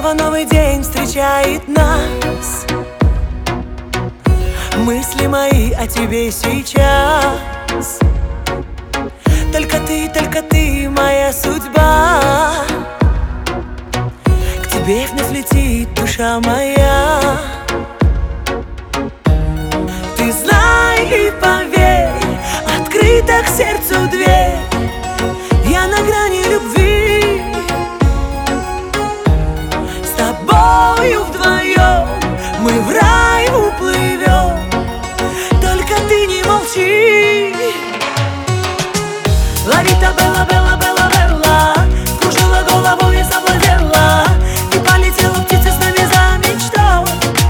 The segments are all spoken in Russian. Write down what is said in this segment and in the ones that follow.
Снова новый день встречает нас. Мысли мои о тебе сейчас. Только ты моя судьба. К тебе вновь летит душа моя. Ты знай и поверь, открыта к сердцу дверь. Я на грани любви. С тобою вдвоем мы в рай уплывем. Только ты не молчи. Ларита Белла, Белла, Белла, Белла, кружила голову и завладела, и полетела птица с нами за мечтой.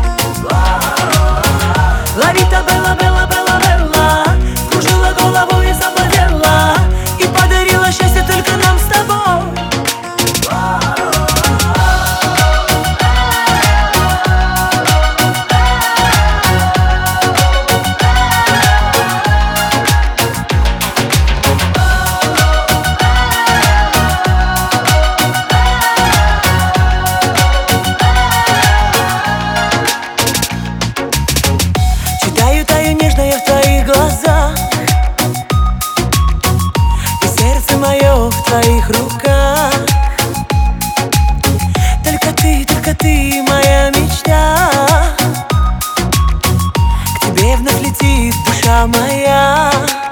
Ларита Белла, Белла, Белла, Белла, кружила голову и завладела, и подарила счастье только нам с тобой. Таю нежно я в твоих глазах, и сердце мое в твоих руках. Только ты моя мечта. К тебе вновь летит душа моя.